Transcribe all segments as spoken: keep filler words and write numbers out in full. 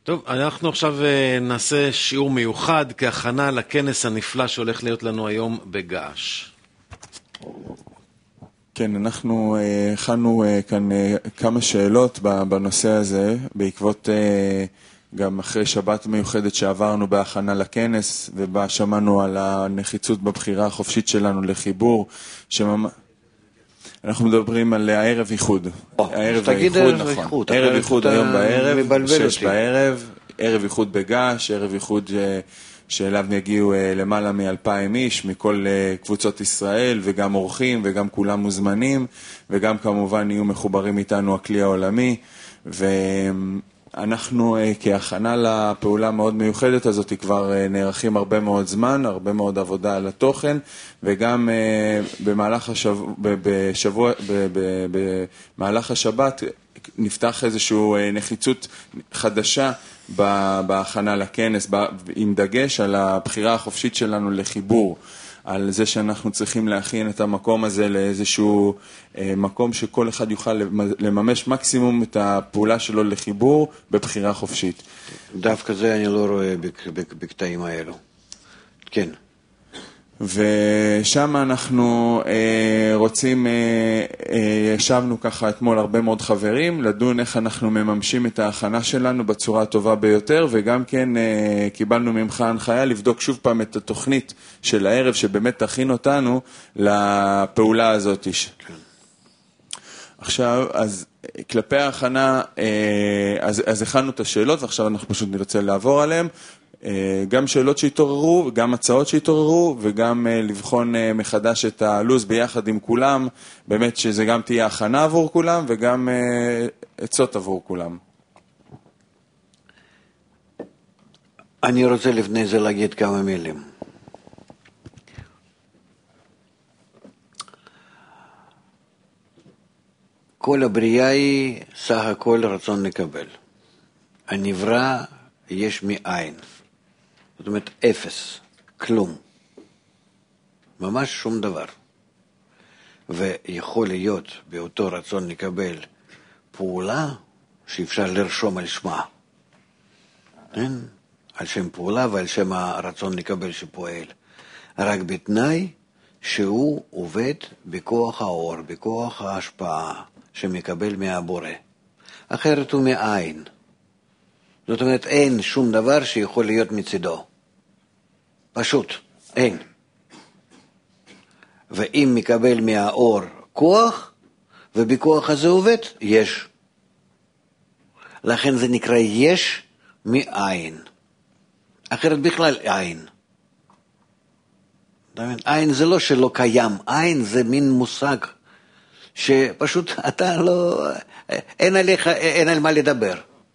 טוב, אנחנו עכשיו נעשה שיעור מיוחד כהכנה לכנס הנפלא שהולך להיות לנו היום בגעש. כן, אנחנו הכנו כאן כמה שאלות בנושא הזה, בעקבות גם אחרי שבת מיוחדת שעברנו בהכנה לכנס, ובה שמענו על הנחיצות בבחירה החופשית שלנו לחיבור, שממש... אנחנו מדברים על הערב איחוד. הערב איחוד, ערב איחוד היום בערב, בשש בערב, ערב איחוד בגעש, ערב איחוד שאליו יגיעו למעלה מאלפיים איש מכל קבוצות ישראל, וגם אורחים וגם כולם מוזמנים, וגם כמובן יהיו מחוברים איתנו הכלי העולמי, ואנחנו כהכנה לפעולה מאוד מיוחדת הזאת כבר נערכים הרבה מאוד זמן, הרבה מאוד עבודה על התוכן, וגם במהלך השבוע, בשבוע, במהלך השבת נפתח איזושהי נחיצות חדשה בהכנה לכנס, עם דגש על הבחירה החופשית שלנו לחיבור, על זה שאנחנו צריכים להכין את המקום הזה לאיזשהו מקום שכל אחד יוכל לממש מקסימום את הפעולה שלו לחיבור בבחירה חופשית. דווקא זה אני לא רואה בקטעים האלו. כן. ושם אנחנו אה, רוצים, אה, אה, ישבנו ככה אתמול הרבה מאוד חברים, לדון איך אנחנו מממשים את ההכנה שלנו בצורה הטובה ביותר, וגם כן אה, קיבלנו ממך הנחיה לבדוק שוב פעם את התוכנית של הערב, שבאמת תכין אותנו לפעולה הזאת. כן. עכשיו, אז כלפי ההכנה, אה, אז, אז הכנו את השאלות, ועכשיו אנחנו פשוט נרצה לעבור עליהן, גם שאלות שהתעוררו, גם הצעות שהתעוררו, וגם לבחון מחדש את הלוז ביחד עם כולם, באמת שזה גם תהיה הכנה עבור כולם, וגם עצות עבור כולם. אני רוצה לפני זה להגיד כמה מילים. כל הבריאה היא סך הכל רצון לקבל. הנברא יש מאין. זאת אומרת, אפס, כלום. ממש שום דבר. ויכול להיות באותו רצון לקבל פעולה שאפשר לרשום על שמה. כן? על שם פעולה ועל שם הרצון לקבל שפועל. רק בתנאי שהוא עובד בכוח האור, בכוח ההשפעה שמקבל מהבורא. אחרת הוא מאין. זאת אומרת, אין שום דבר שיכול להיות מצידו. פשוט, אין. ואם מקבל מהאור כוח, ובכוח הזה עובד, יש. לכן זה נקרא יש מאין. אחרת בכלל אין. אין זה לא שלא קיים, אין זה מין מושג שפשוט אתה לא, אין עליך, אין על מה לדבר.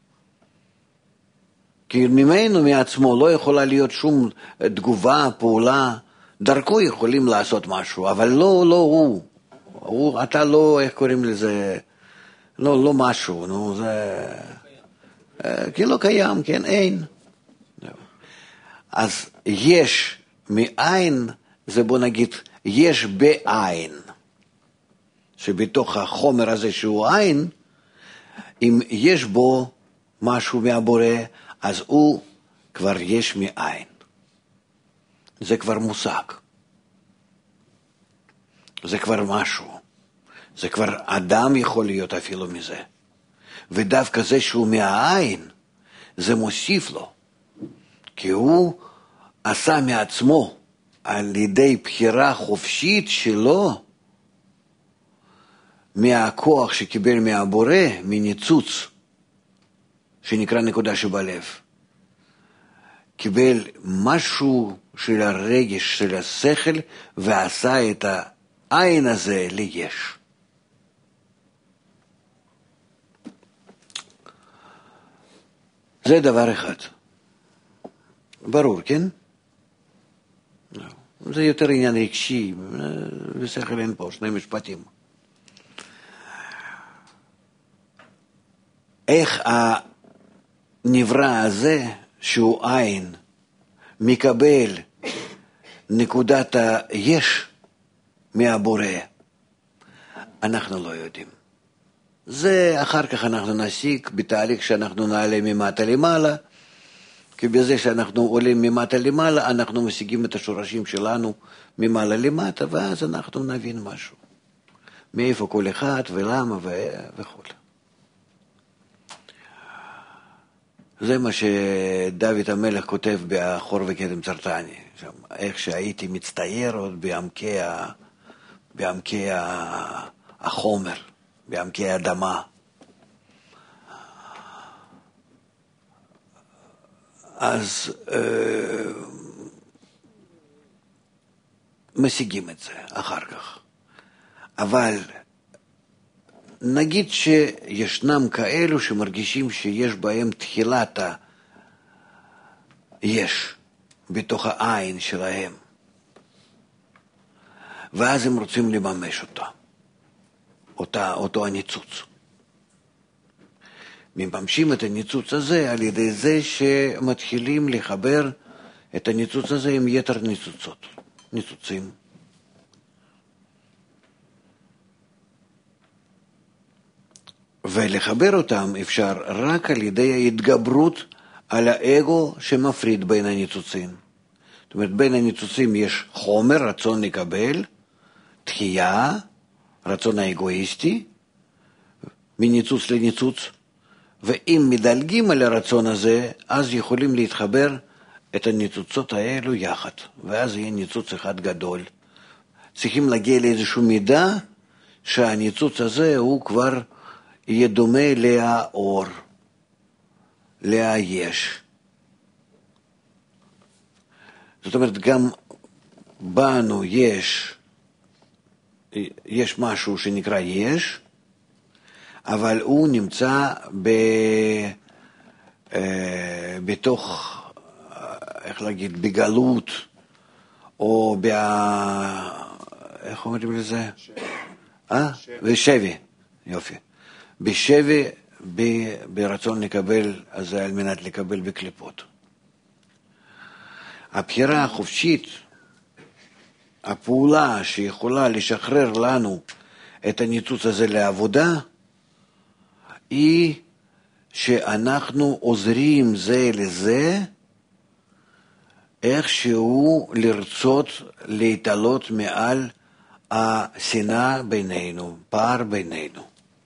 כי ממנו מעצמו לא יכולה להיות שום תגובה, פעולה, דרכו יכולים לעשות משהו, אבל לא, לא הוא. הוא, אתה לא, איך קוראים לזה, לא, לא משהו, נו, זה, כי לא קיים, כן, אין. אז יש מאין, זה בוא נגיד, יש בעין, שבתוך החומר הזה שהוא עין, אם יש בו משהו מהבורא, אז הוא כבר יש מאין. זה כבר מושג. זה כבר משהו. זה כבר אדם יכול להיות אפילו מזה. ודווקא זה שהוא מהעין, זה מוסיף לו. כי הוא עשה מעצמו, על ידי בחירה חופשית שלו, מהכוח שקיבל מהבורא, מניצוץ, שנקרא נקודה שבלב. קיבל משהו של הרגש, של השכל, ועשה את העין הזה ליש. זה דבר אחד. ברור, כן? זה יותר עניין רגשי, ושכל אין פה, שני משפטים. איך הנברא הזה, שהוא עין, מקבל נקודת היש מהבורא, אנחנו לא יודעים. זה אחר כך אנחנו נסיק בתהליך שאנחנו נעלה ממטה למעלה, כי בזה שאנחנו עולים ממטה למעלה, אנחנו משיגים את השורשים שלנו ממעלה למטה, ואז אנחנו נבין משהו. מאיפה כל אחד ולמה וכו'. זה מה שדוד המלך כותב בחור וכתם צרטני, איך שהייתי מצטייר עוד בעמקי, ה... בעמקי ה... החומר, בעמקי האדמה. אז אה, משיגים את זה אחר כך. אבל נגיד שישנם כאלו שמרגישים שיש בהם תחילת היש בתוך העין שלהם, ואז הם רוצים לממש אותה, אותה, אותו הניצוץ. מממשים את הניצוץ הזה על ידי זה שמתחילים לחבר את הניצוץ הזה עם יתר ניצוצות, ניצוצים. ולחבר אותם אפשר רק על ידי ההתגברות על האגו שמפריד בין הניצוצים. זאת אומרת, בין הניצוצים יש חומר, רצון לקבל, תחייה, רצון האגואיסטי, מניצוץ לניצוץ, ואם מדלגים על הרצון הזה, אז יכולים להתחבר את הניצוצות האלו יחד, ואז יהיה ניצוץ אחד גדול. צריכים להגיע לאיזשהו מידה שהניצוץ הזה הוא כבר יהיה דומה לאור, ליש. זאת אומרת, גם בנו יש, יש משהו שנקרא יש, אבל הוא נמצא ב, אה, בתוך, איך להגיד, בגלות, או ב... איך אומרים לזה? אה? בשבי, יופי. בשבי, ב, ברצון לקבל, אז זה על מנת לקבל בקליפות. הבחירה החופשית, הפעולה שיכולה לשחרר לנו את הניצוץ הזה לעבודה, היא שאנחנו עוזרים זה לזה, איכשהו לרצות להתעלות מעל השנאה בינינו, פער בינינו.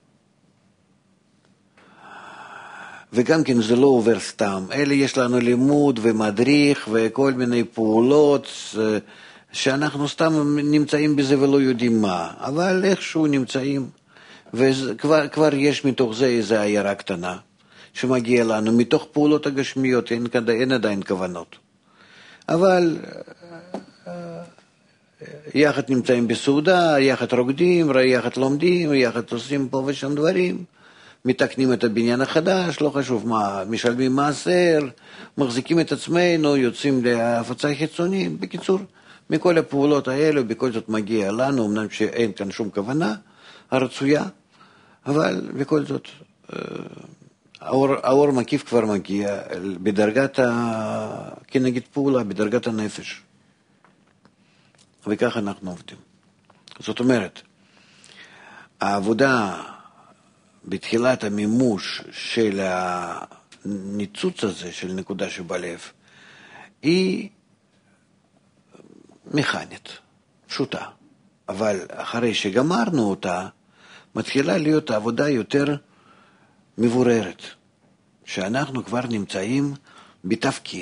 וגם כן זה לא עובר סתם, אלה יש לנו לימוד ומדריך וכל מיני פעולות שאנחנו סתם נמצאים בזה ולא יודעים מה, אבל איכשהו נמצאים, וכבר כבר יש מתוך זה איזו עיירה קטנה שמגיע לנו, מתוך פעולות הגשמיות, אין, אין עדיין כוונות. אבל יחד נמצאים בסעודה, יחד רוקדים, יחד לומדים, יחד עושים פה ושם דברים, מתקנים את הבניין החדש, לא חשוב מה, משלמים מעשר, מחזיקים את עצמנו, יוצאים להפצה חיצונית. בקיצור, מכל הפעולות האלה, בכל זאת מגיע לנו, אמנם שאין כאן שום כוונה הרצויה, אבל בכל זאת, האור, האור מקיף כבר מגיע בדרגת, ה... כנגד פעולה, בדרגת הנפש. וכך אנחנו עובדים. זאת אומרת, העבודה בתחילת המימוש של הניצוץ הזה, של נקודה שבלב, היא מכנית, פשוטה. אבל אחרי שגמרנו אותה, מתחילה להיות העבודה יותר מבוררת, שאנחנו כבר נמצאים בתפקיד,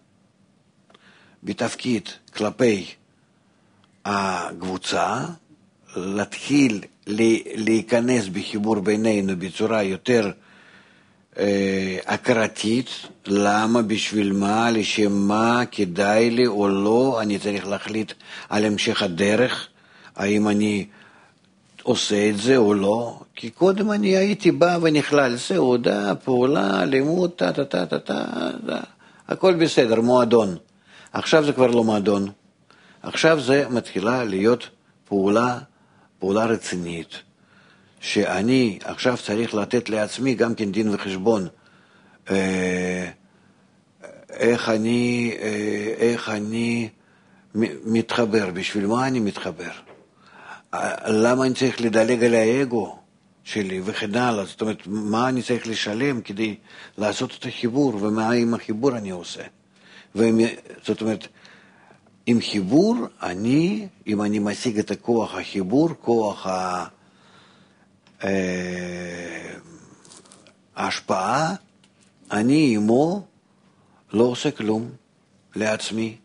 בתפקיד כלפי הקבוצה, להתחיל להיכנס בחיבור בינינו בצורה יותר אה, הכרתית, למה, בשביל מה, לשם מה, כדאי לי או לא, אני צריך להחליט על המשך הדרך, האם אני עושה את זה או לא, כי קודם אני הייתי בא ונכלל, סעודה, פעולה, לימוד, תה, תה, תה, תה, תה, תה, הכל בסדר, מועדון. עכשיו זה כבר לא מועדון. עכשיו זה מתחילה להיות פעולה, פעולה רצינית, שאני עכשיו צריך לתת לעצמי גם כן דין וחשבון, אה, איך אני, אה, איך אני מתחבר, בשביל מה אני מתחבר. למה אני צריך לדלג על האגו? שלי וכן הלאה. זאת אומרת, מה אני צריך לשלם כדי לעשות את החיבור, ומה עם החיבור אני עושה. זאת אומרת, עם חיבור, אני, אם אני משיג את הכוח החיבור, כוח ההשפעה, אני עמו לא עושה כלום לעצמי.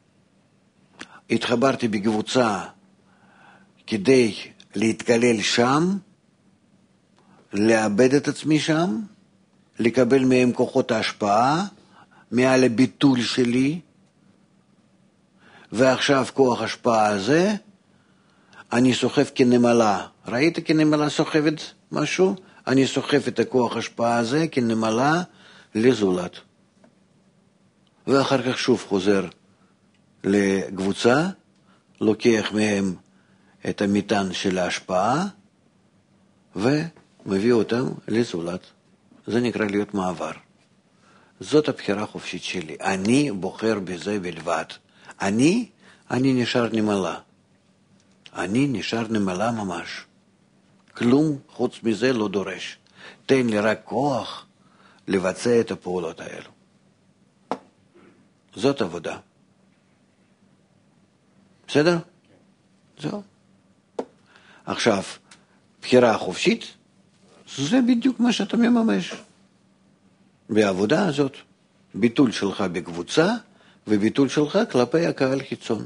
התחברתי בקבוצה כדי להתקלל שם, לאבד את עצמי שם, לקבל מהם כוחות ההשפעה, מעל הביטול שלי, ועכשיו כוח השפעה הזה, אני סוחב כנמלה. ראית כנמלה סוחבת משהו? אני סוחב את הכוח השפעה הזה כנמלה לזולת. ואחר כך שוב חוזר לקבוצה, לוקח מהם את המטען של ההשפעה, ומביא אותם לזולת. זה נקרא להיות מעבר. זאת הבחירה החופשית שלי. אני בוחר בזה בלבד. אני, אני נשאר נמלה. אני נשאר נמלה ממש. כלום חוץ מזה לא דורש. תן לי רק כוח לבצע את הפעולות האלו. זאת עבודה. בסדר? זהו. עכשיו, בחירה החופשית, זה בדיוק מה שאתה מממש. בעבודה הזאת, ביטול שלך בקבוצה, וביטול שלך כלפי הקהל חיצון.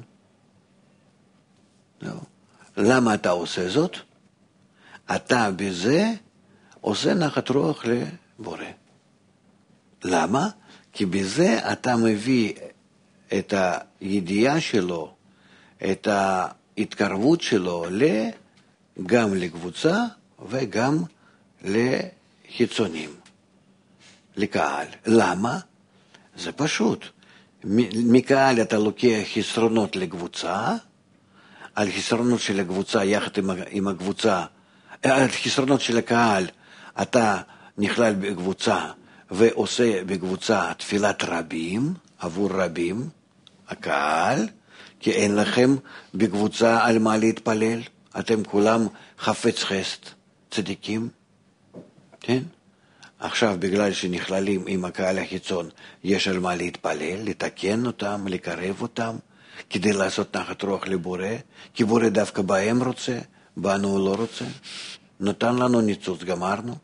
זהו. למה אתה עושה זאת? אתה בזה עושה נחת רוח לבורא. למה? כי בזה אתה מביא את הידיעה שלו, את ההתקרבות שלו גם לקבוצה וגם לחיצונים, לקהל. למה? זה פשוט. מקהל אתה לוקח חסרונות לקבוצה, על חסרונות של הקבוצה יחד עם הקבוצה, על חסרונות של הקהל אתה נכלל בקבוצה ועושה בקבוצה תפילת רבים, עבור רבים, הקהל, כי אין לכם בקבוצה על מה להתפלל, אתם כולם חפץ חסד, צדיקים, כן? עכשיו בגלל שנכללים עם הקהל החיצון, יש על מה להתפלל, לתקן אותם, לקרב אותם, כדי לעשות נחת רוח לבורא, כי בורא דווקא בהם רוצה, בנו הוא לא רוצה, נותן לנו ניצוץ, גמרנו.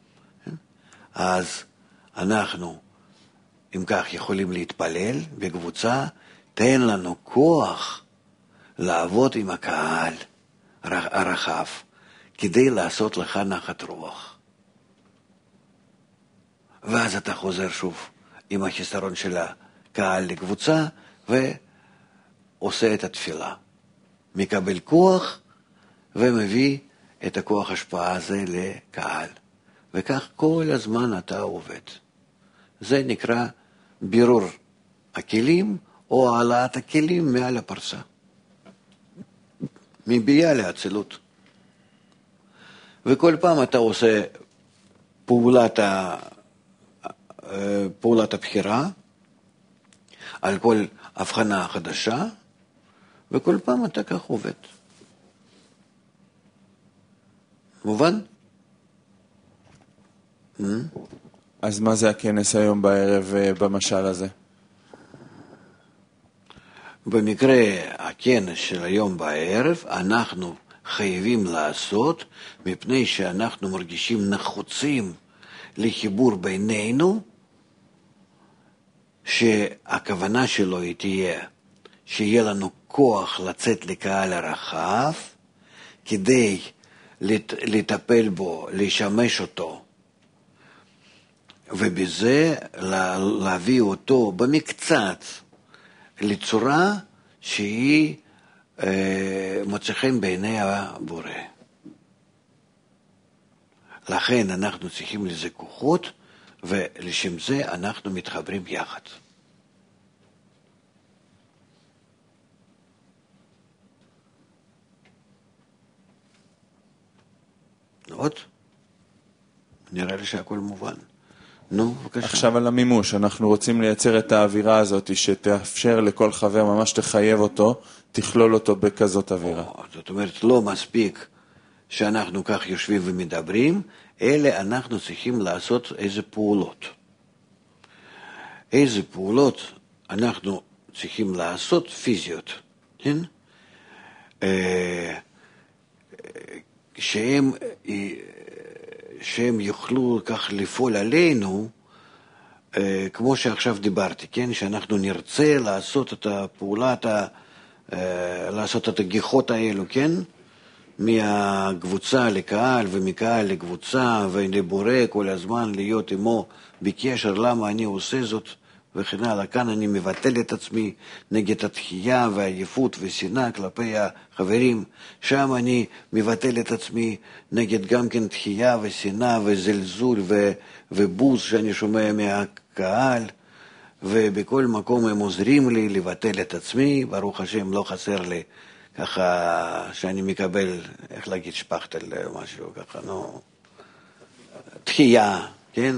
אז אנחנו, אם כך, יכולים להתפלל בקבוצה, תן לנו כוח לעבוד עם הקהל הרחב, כדי לעשות לך נחת רוח. ואז אתה חוזר שוב עם החיסרון של הקהל לקבוצה, ועושה את התפילה. מקבל כוח, ומביא את הכוח השפעה הזה לקהל. וכך כל הזמן אתה עובד. זה נקרא בירור הכלים, או העלאת הכלים מעל הפרסה. מביאה לאצילות. וכל פעם אתה עושה פעולת, ה... פעולת הבחירה, על כל הבחנה חדשה, וכל פעם אתה כך עובד. מובן? אז מה זה הכנס היום בערב במשל הזה? במקרה הכנס של היום בערב אנחנו חייבים לעשות, מפני שאנחנו מרגישים נחוצים לחיבור בינינו, שהכוונה שלו היא תהיה שיהיה לנו כוח לצאת לקהל הרחב, כדי לטפל בו, לשמש אותו, ובזה להביא אותו במקצת לצורה שהיא אה, מוצא חן בעיני הבורא. לכן אנחנו צריכים לזה כוחות, ולשם זה אנחנו מתחברים יחד. עוד? נראה לי שהכל מובן. נו, בבקשה. עכשיו על המימוש, אנחנו רוצים לייצר את האווירה הזאת שתאפשר לכל חבר, ממש תחייב אותו, תכלול אותו בכזאת אווירה. או, זאת אומרת, לא מספיק שאנחנו כך יושבים ומדברים, אלא אנחנו צריכים לעשות איזה פעולות. איזה פעולות אנחנו צריכים לעשות פיזיות, כן? שהם, שהם יוכלו כך לפעול עלינו, כמו שעכשיו דיברתי, כן? שאנחנו נרצה לעשות את הפעולה, לעשות את הגיחות האלו, כן? מהקבוצה לקהל ומקהל לקבוצה ולבורא כל הזמן להיות עמו בקשר למה אני עושה זאת וכן הלאה. כאן אני מבטל את עצמי נגד התחייה והעייפות ושנאה כלפי החברים. שם אני מבטל את עצמי נגד גם כן תחייה ושנאה וזלזול ו- ובוז שאני שומע מהקהל. ובכל מקום הם עוזרים לי לבטל את עצמי. ברוך השם לא חסר לי ככה שאני מקבל, איך להגיד, שפכתל משהו ככה, נו, תחייה, כן?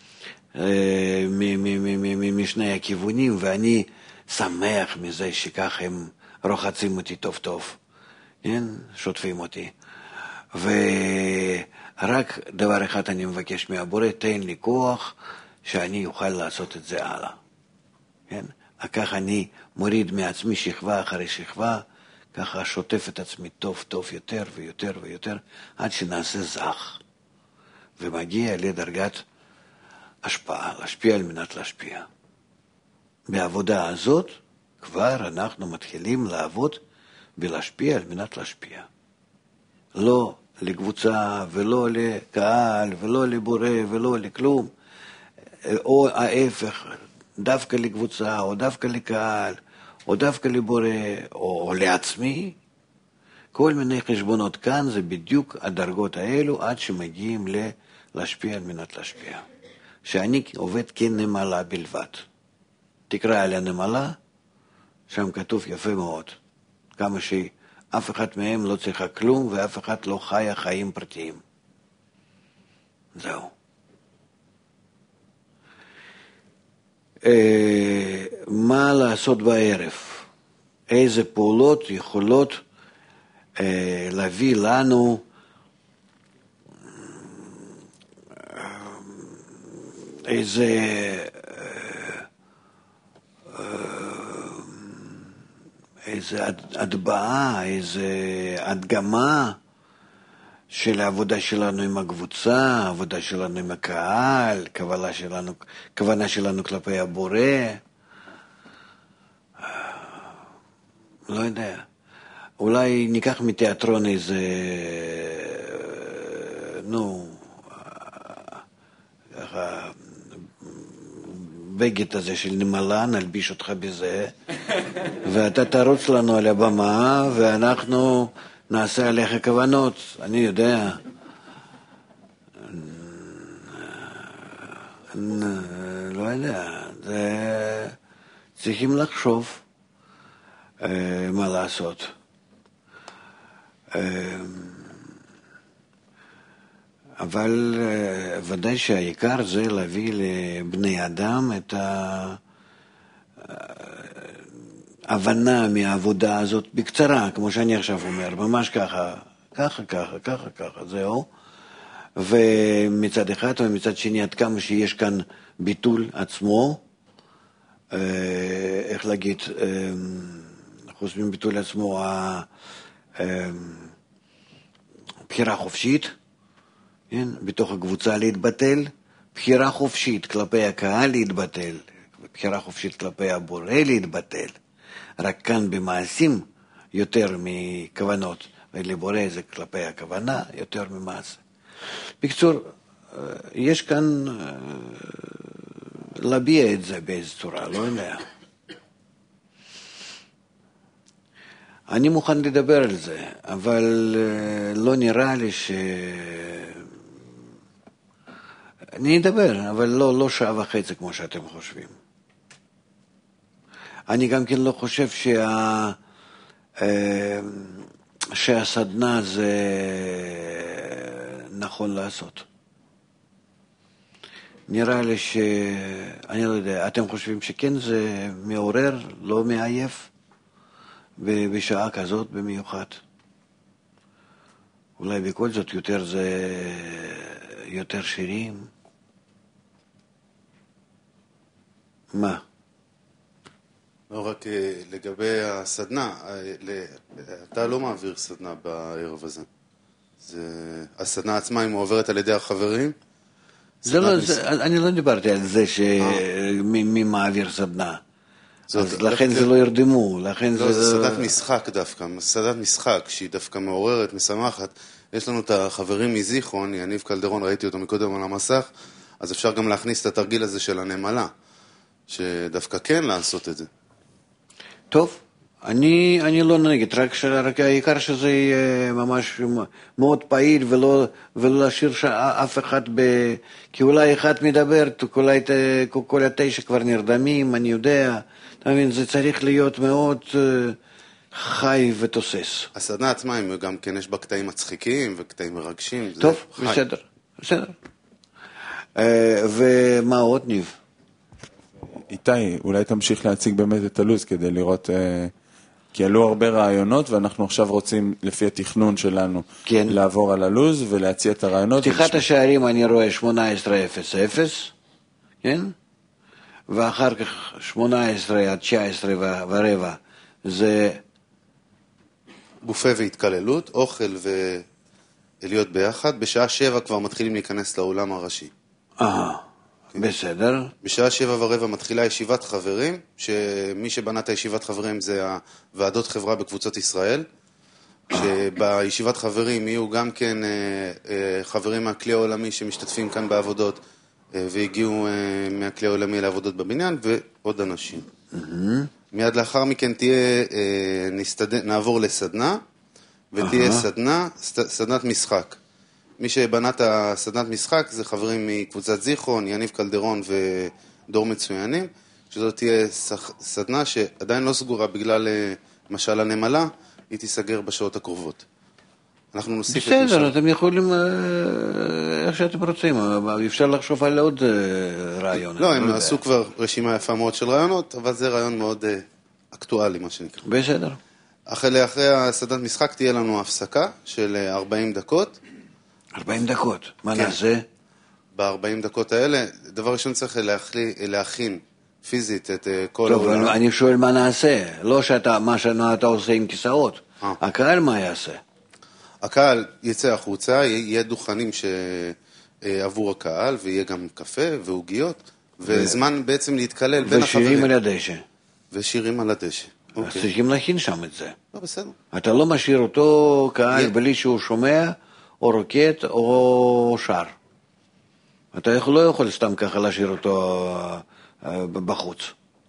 משני הכיוונים, ואני שמח מזה שכך הם רוחצים אותי טוב טוב, כן? שוטפים אותי. ורק דבר אחד אני מבקש מהבורא, תן לי כוח שאני אוכל לעשות את זה הלאה, כן? כך אני מוריד מעצמי שכבה אחרי שכבה, ככה שוטף את עצמי טוב טוב יותר ויותר ויותר, עד שנעשה זך, ומגיע לדרגת השפעה, להשפיע על מנת להשפיע. בעבודה הזאת כבר אנחנו מתחילים לעבוד ולהשפיע על מנת להשפיע. לא לקבוצה ולא לקהל ולא לבורא ולא לכלום, או ההפך, דווקא לקבוצה או דווקא לקהל, או דווקא לבורא, או, או לעצמי, כל מיני חשבונות. כאן זה בדיוק הדרגות האלו, עד שמגיעים להשפיע על מנת להשפיע. שאני עובד כנמלה בלבד. תקרא על הנמלה, שם כתוב יפה מאוד, כמה שאף אחד מהם לא צריכה כלום, ואף אחד לא חיה חיים פרטיים. זהו. מה לעשות בערב? איזה פעולות יכולות אה, להביא לנו איזה אה, איזה הדבעה, איזה הדגמה של העבודה שלנו עם הקבוצה, העבודה שלנו עם הקהל, כוונה שלנו, כוונה שלנו כלפי הבורא. לא יודע. אולי ניקח מתיאטרון איזה, נו, ככה, בגד הזה של נמלה, נלביש אותך בזה, ואתה תרוץ לנו על הבמה, ואנחנו נעשה עליך כוונות, אני יודע. לא יודע, זה... צריכים לחשוב מה לעשות. אבל ודאי שהעיקר זה להביא לבני אדם את ההבנה מהעבודה הזאת בקצרה, כמו שאני עכשיו אומר, ממש ככה, ככה, ככה, ככה, ככה, זהו. ומצד אחד ומצד שני, עד כמה שיש כאן ביטול עצמו, איך להגיד, חוץ מביטול עצמו, הבחירה חופשית, כן? בתוך הקבוצה להתבטל, בחירה חופשית כלפי הקהל להתבטל, בחירה חופשית כלפי הבורא להתבטל, רק כאן במעשים יותר מכוונות, ולבורא זה כלפי הכוונה יותר ממעשה. בקצור, יש כאן להביע את זה באיזו צורה, לא יודע. אני מוכן לדבר על זה, אבל לא נראה לי ש... אני אדבר, אבל לא, לא שעה וחצי כמו שאתם חושבים. אני גם כן לא חושב שה... שהסדנה זה נכון לעשות. נראה לי ש... אני לא יודע, אתם חושבים שכן זה מעורר, לא מעייף, בשעה כזאת במיוחד? אולי בכל זאת יותר זה, יותר שירים? מה? לא, רק לגבי הסדנה, אתה לא מעביר סדנה בערב הזה. זה, הסדנה עצמה היא מעוברת על ידי החברים? זה לא, זה, אני לא דיברתי על זה שמי מעביר סדנה. אז לכן זה לא ירדמו, לכן זה... זה... זה סדנת משחק דווקא, סדנת משחק שהיא דווקא מעוררת, משמחת. יש לנו את החברים מזיכרון, יניב קלדרון, ראיתי אותו מקודם על המסך, אז אפשר גם להכניס את התרגיל הזה של הנמלה, שדווקא כן לעשות את זה. טוב, אני, אני לא נגד, רק, רק העיקר שזה יהיה ממש מאוד פעיל ולא, ולא להשאיר אף אחד ב... כי אולי אחד מדבר, אולי כל, כל התשע כבר נרדמים, אני יודע, אתה מבין, זה צריך להיות מאוד חי ותוסס. הסדנה עצמה, גם כן יש בה קטעים מצחיקים וקטעים מרגשים. טוב, בסדר, בסדר. ומה עוד, ניב? איתי, אולי תמשיך להציג באמת את הלוז כדי לראות, כי עלו הרבה רעיונות ואנחנו עכשיו רוצים לפי התכנון שלנו כן. לעבור על הלוז ולהציע את הרעיונות. פתיחת השערים אני רואה שמונה עשרה אפס אפס, כן? ואחר כך שמונה עשרה עד תשע עשרה ורבע זה... בופה והתקללות, אוכל ולהיות ביחד. בשעה שבע כבר מתחילים להיכנס לאולם הראשי. אה, בסדר. בשעה שבע ורבע מתחילה ישיבת חברים, שמי שבנה את הישיבת חברים זה הוועדות חברה בקבוצות ישראל, שבישיבת חברים יהיו גם כן חברים מהכלי העולמי שמשתתפים כאן בעבודות, והגיעו מהכלי העולמי לעבודות בבניין, ועוד אנשים. מיד לאחר מכן תהיה, נעבור לסדנה, ותהיה סדנה, סדנת משחק. מי שבנה את הסדנת משחק זה חברים מקבוצת זיכרון, יניב קלדרון ודור מצוינים, שזאת תהיה סדנה שעדיין לא סגורה בגלל משל הנמלה, היא תיסגר בשעות הקרובות. אנחנו נוסיף את משל. בסדר, אתם יכולים איך שאתם רוצים, אפשר לחשוב על עוד רעיון. לא, הם עשו כבר רשימה יפה מאוד של רעיונות, אבל זה רעיון מאוד אקטואלי, מה שנקרא. בסדר. אחרי, אחרי הסדנת משחק תהיה לנו הפסקה של ארבעים דקות. ארבעים דקות, מה נעשה? ב-ארבעים דקות האלה, דבר ראשון צריך להכין פיזית את כל העולם. טוב, אני שואל מה נעשה, לא שאתה, מה שאתה עושה עם כיסאות. הקהל מה יעשה? הקהל יצא החוצה, יהיה דוכנים עבור הקהל, ויהיה גם קפה ועוגיות, וזמן בעצם להתקלל בין החברים. ושירים על הדשא. ושירים על הדשא. אז צריכים להכין שם את זה. לא, בסדר. אתה לא משאיר אותו קהל בלי שהוא שומע, או רוקט, או שר. אתה לא יכול סתם ככה להשאיר אותו בחוץ.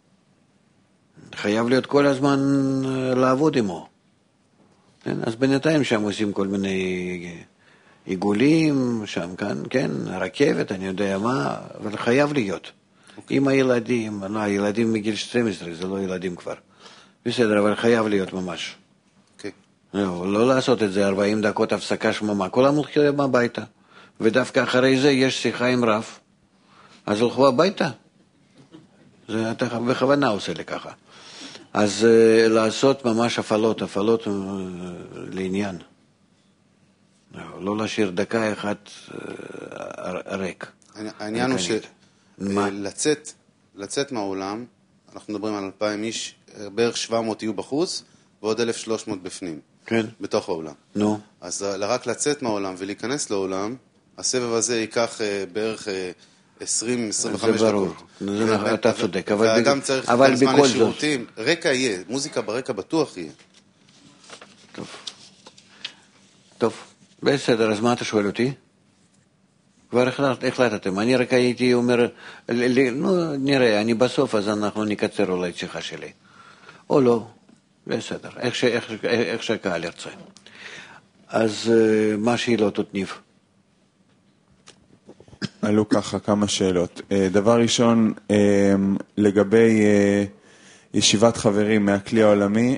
חייב להיות כל הזמן לעבוד עמו. אז בינתיים שם עושים כל מיני עיגולים, שם כאן, כן, רכבת, אני יודע מה, אבל חייב להיות. עם הילדים, לא, הילדים מגיל שתים עשרה, זה לא ילדים כבר. בסדר, אבל חייב להיות ממש. אוקיי. לא, לא לעשות את זה ארבעים דקות הפסקה שממה, כולם הולכים הביתה. ודווקא אחרי זה יש שיחה עם רב, אז הולכו הביתה. זה אתה בכוונה עושה לי ככה. אז uh, לעשות ממש הפעלות, הפעלות uh, לעניין. לא, לא להשאיר דקה אחת uh, ריק. העניין הוא שלצאת, לצאת מהעולם, אנחנו מדברים על אלפיים איש, בערך שבע מאות יהיו בחוץ, ועוד אלף ושלוש מאות בפנים. כן. בתוך העולם. נו. אז רק לצאת מהעולם ולהיכנס לעולם, הסבב הזה ייקח uh, בערך... Uh, עשרים עשרים וחמש דקות. זה ברור, אתה צודק. והאדם צריך גם זמן לשירותים. רקע יהיה, מוזיקה ברקע בטוח יהיה. טוב. טוב, בסדר, אז מה אתה שואל אותי? כבר החלטתם. אני רק הייתי אומר, נו, נראה, אני בסוף, אז אנחנו נקצר אולי את שיחה שלי. או לא, בסדר, איך שהקהל ירצה. אז מה שאלות עוד ניב? עלו ככה כמה שאלות. דבר ראשון, לגבי ישיבת חברים מהכלי העולמי,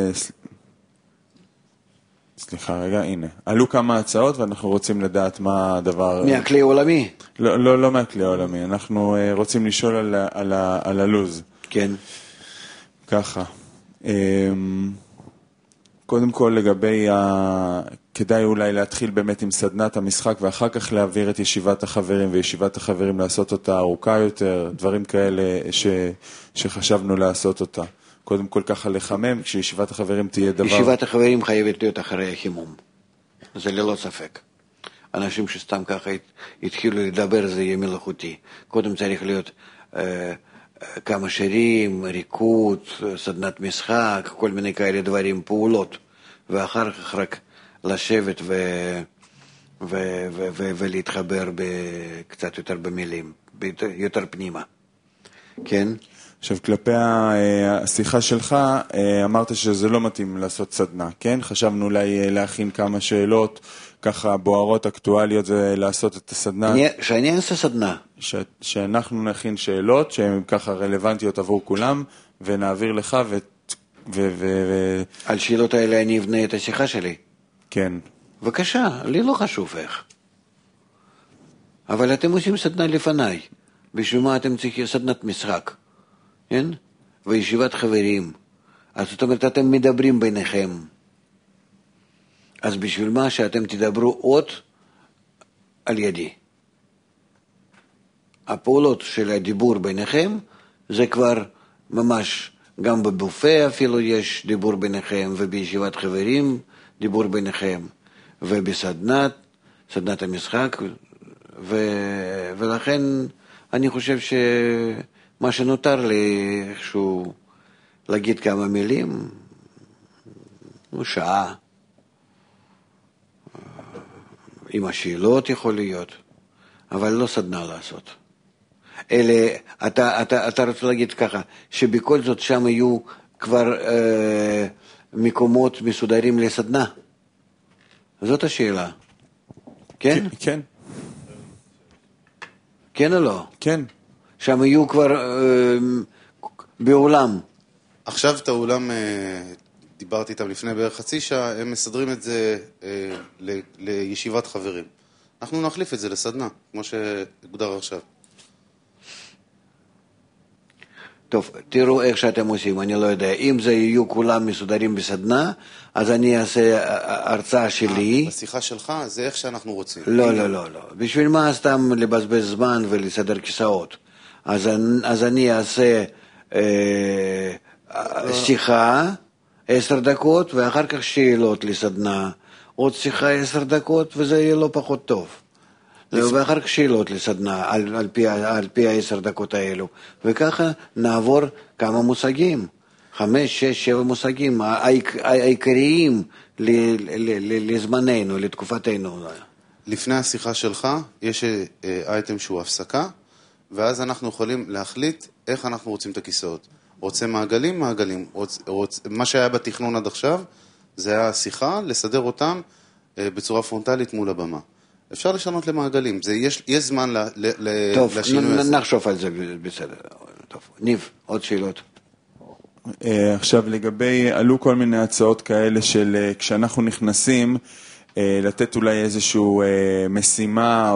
סליחה רגע, הנה. עלו כמה הצעות ואנחנו רוצים לדעת מה הדבר... מהכלי העולמי? לא, לא, לא מהכלי העולמי. אנחנו רוצים לשאול על, על, על הלוז. כן. ככה. קודם כל לגבי כדאי אולי להתחיל באמת עם סדנת המשחק, ואחר כך להעביר את ישיבת החברים, וישיבת החברים לעשות אותה ארוכה יותר, דברים כאלה ש, שחשבנו לעשות אותה. קודם כל ככה לחמם, כשישיבת החברים תהיה דבר... ישיבת החברים חייבת להיות אחרי החימום. זה ללא ספק. אנשים שסתם ככה התחילו לדבר, זה יהיה מלאכותי. קודם צריך להיות אה, כמה שירים, ריקוד, סדנת משחק, כל מיני כאלה דברים, פעולות. ואחר כך רק לשבת ו... ו... ו... ו... ולהתחבר קצת יותר במילים, יותר פנימה. כן? עכשיו, כלפי השיחה שלך, אמרת שזה לא מתאים לעשות סדנה, כן? חשבנו אולי להכין כמה שאלות, ככה בוערות, אקטואליות, זה לעשות את הסדנה. שאני אעשה סדנה. ש... שאנחנו נכין שאלות שהן ככה רלוונטיות עבור כולם, ונעביר לך ו... ו... ו... ו... על שאלות האלה אני אבנה את השיחה שלי. כן. בבקשה, לי לא חשוב איך. אבל אתם עושים סדנה לפניי. בשביל מה אתם צריכים סדנת משחק? כן? וישיבת חברים. אז זאת אומרת, אתם מדברים ביניכם. אז בשביל מה שאתם תדברו עוד על ידי? הפעולות של הדיבור ביניכם, זה כבר ממש, גם בבופה אפילו יש דיבור ביניכם, ובישיבת חברים דיבור ביניכם, ובסדנת, סדנת המשחק, ו... ולכן אני חושב שמה שנותר לי איכשהו להגיד כמה מילים, הוא שעה, עם השאלות יכול להיות, אבל לא סדנה לעשות. אלה, אתה, אתה, אתה רוצה להגיד ככה, שבכל זאת שם יהיו כבר אה, מקומות מסודרים לסדנה? זאת השאלה. כן? כן. כן או לא? כן. שם יהיו כבר אה, בעולם. עכשיו את האולם, דיברתי איתם לפני בערך חצי שעה, הם מסדרים את זה אה, ל, לישיבת חברים. אנחנו נחליף את זה לסדנה, כמו שהוגדר עכשיו. טוב, תראו איך שאתם עושים, אני לא יודע. אם זה יהיו כולם מסודרים בסדנה, אז אני אעשה הרצאה שלי. בשיחה שלך זה איך שאנחנו רוצים. לא, לא, לא, לא. בשביל מה סתם לבזבז זמן ולסדר כיסאות? אז, אז אני אעשה אה, שיחה עשר דקות, ואחר כך שאלות לסדנה. עוד שיחה עשר דקות, וזה יהיה לא פחות טוב. ואחר כך שאלות לסדנה על, על, פי, על פי העשר דקות האלו. וככה נעבור כמה מושגים, חמש, שש, שבע מושגים, העיקריים לזמננו, לתקופתנו. לפני השיחה שלך יש אייטם שהוא הפסקה, ואז אנחנו יכולים להחליט איך אנחנו רוצים את הכיסאות. רוצה מעגלים, מעגלים. רוצ, רוצ, מה שהיה בתכנון עד עכשיו, זה היה שיחה, לסדר אותם בצורה פרונטלית מול הבמה. אפשר לשנות למעגלים, זה, יש, יש זמן ל, ל, טוב, לשינוי הזה. טוב, נחשוב על זה בסדר. טוב, ניב, עוד שאלות. עכשיו לגבי, עלו כל מיני הצעות כאלה של כשאנחנו נכנסים, לתת אולי איזושהי משימה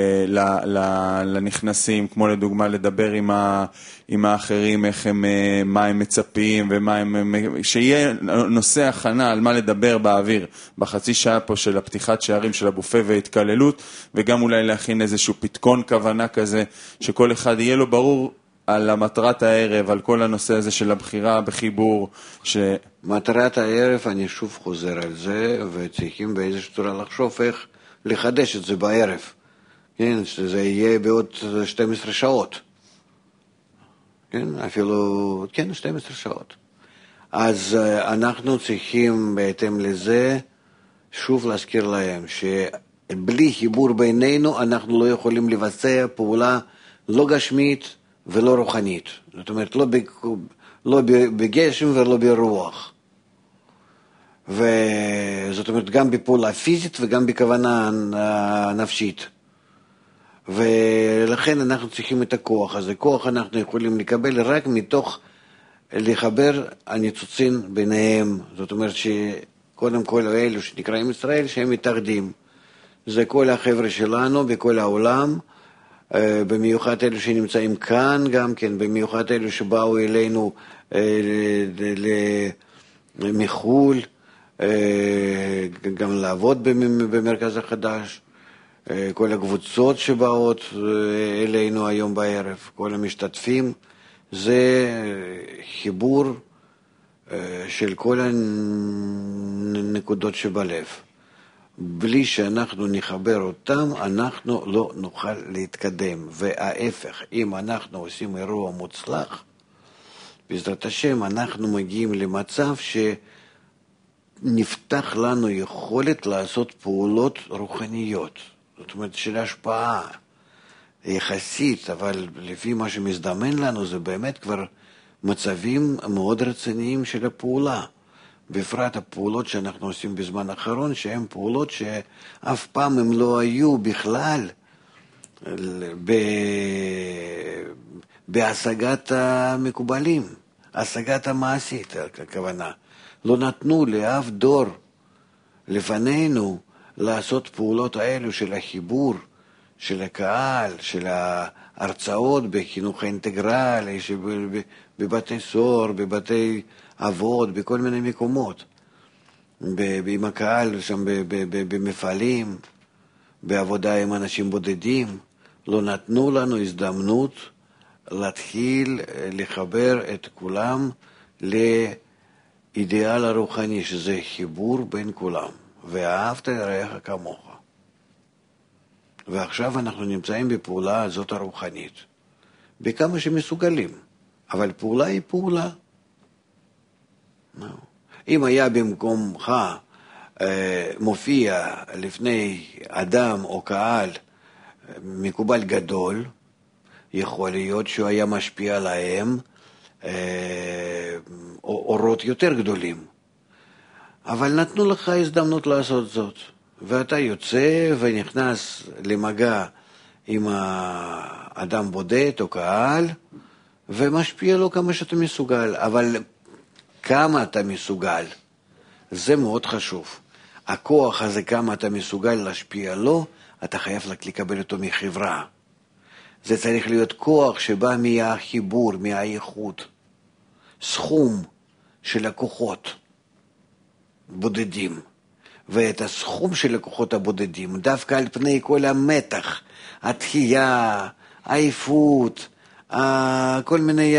לנכנסים, כמו לדוגמה לדבר עם, ה, עם האחרים, איך הם, מה הם מצפים, ומה הם, שיהיה נושא הכנה על מה לדבר באוויר, בחצי שעה פה של הפתיחת שערים של הבופה והתקללות, וגם אולי להכין איזשהו פתקון כוונה כזה, שכל אחד יהיה לו ברור על המטרת הערב, על כל הנושא הזה של הבחירה בחיבור. ש... מטרת הערב, אני שוב חוזר על זה, וצריכים באיזושהי צורה לחשוב איך לחדש את זה בערב. כן, שזה יהיה בעוד שתים עשרה שעות. כן, אפילו, כן, שתים עשרה שעות. אז אנחנו צריכים בהתאם לזה, שוב להזכיר להם, שבלי חיבור בינינו, אנחנו לא יכולים לבצע פעולה לא גשמית, ולא רוחנית, זאת אומרת, לא, בג... לא בגשם ולא ברוח. וזאת אומרת, גם בפעולה פיזית וגם בכוונה נפשית. ולכן אנחנו צריכים את הכוח הזה. כוח אנחנו יכולים לקבל רק מתוך לחבר הניצוצין ביניהם. זאת אומרת שקודם כל אלו שנקראים ישראל, שהם מתאחדים. זה כל החבר'ה שלנו בכל העולם, במיוחד אלו שנמצאים כאן גם כן, במיוחד אלו שבאו אלינו מחול, גם לעבוד במרכז החדש, כל הקבוצות שבאות אלינו היום בערב, כל המשתתפים, זה חיבור של כל הנקודות שבלב. בלי שאנחנו נחבר אותם, אנחנו לא נוכל להתקדם. וההפך, אם אנחנו עושים אירוע מוצלח, בעזרת השם אנחנו מגיעים למצב שנפתח לנו יכולת לעשות פעולות רוחניות. זאת אומרת של השפעה יחסית, אבל לפי מה שמזדמן לנו זה באמת כבר מצבים מאוד רציניים של הפעולה. בפרט הפעולות שאנחנו עושים בזמן האחרון, שהן פעולות שאף פעם הם לא היו בכלל ב... בהשגת המקובלים, השגת המעשית, הכוונה. לא נתנו לאף דור לפנינו לעשות פעולות האלו של החיבור, של הקהל, של ההרצאות בחינוך האינטגרלי, בבתי סוהר, בבתי אבות, בכל מיני מקומות, עם הקהל שם במפעלים, בעבודה עם אנשים בודדים. לא נתנו לנו הזדמנות להתחיל לחבר את כולם לאידיאל הרוחני, שזה חיבור בין כולם, ואהבת לרעך כמוך. ועכשיו אנחנו נמצאים בפעולה הזאת הרוחנית, בכמה שמסוגלים, אבל פעולה היא פעולה. אם היה במקומך מופיע לפני אדם או קהל מקובל גדול, יכול להיות שהוא היה משפיע עליהם אורות יותר גדולים. אבל נתנו לך הזדמנות לעשות זאת, ואתה יוצא ונכנס למגע עם האדם בודד או קהל, ומשפיע לו כמה שאתה מסוגל, אבל כמה אתה מסוגל, זה מאוד חשוב. הכוח הזה, כמה אתה מסוגל להשפיע לו, אתה חייב לקבל אותו מחברה. זה צריך להיות כוח שבא מהחיבור, מהאיכות. סכום של הכוחות בודדים. ואת הסכום של הכוחות הבודדים, דווקא על פני כל המתח, התחייה, העייפות, כל מיני